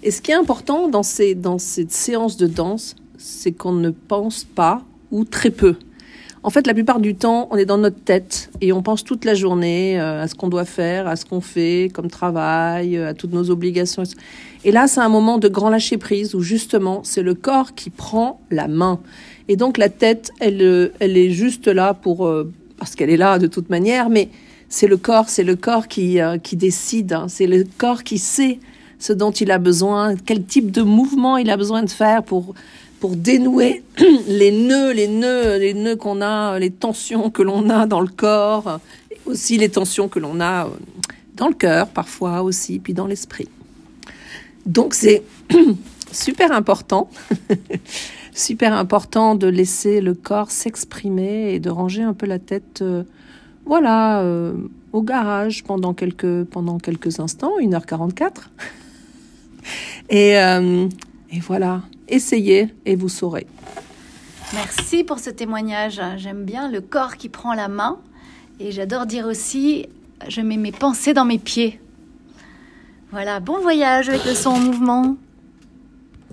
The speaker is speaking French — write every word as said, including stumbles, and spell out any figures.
Et ce qui est important dans, ces, dans cette séance de danse, c'est qu'on ne pense pas ou très peu. En fait, la plupart du temps, on est dans notre tête et on pense toute la journée euh, à ce qu'on doit faire, à ce qu'on fait comme travail, euh, à toutes nos obligations. Et là, c'est un moment de grand lâcher-prise où justement, c'est le corps qui prend la main. Et donc, la tête, elle, elle est juste là pour... Euh, parce qu'elle est là de toute manière, mais c'est le corps, c'est le corps qui, euh, qui décide. Hein, c'est le corps qui sait ce dont il a besoin, quel type de mouvement il a besoin de faire pour... pour dénouer les nœuds, les nœuds, les nœuds qu'on a, les tensions que l'on a dans le corps, et aussi les tensions que l'on a dans le cœur parfois aussi, puis dans l'esprit. Donc c'est super important, super important de laisser le corps s'exprimer et de ranger un peu la tête, euh, voilà, euh, au garage pendant quelques, pendant quelques instants, une heure quarante-quatre. Et, euh, et voilà. Essayez et vous saurez. Merci pour ce témoignage. J'aime bien le corps qui prend la main. Et j'adore dire aussi, je mets mes pensées dans mes pieds. Voilà, bon voyage avec le son en mouvement.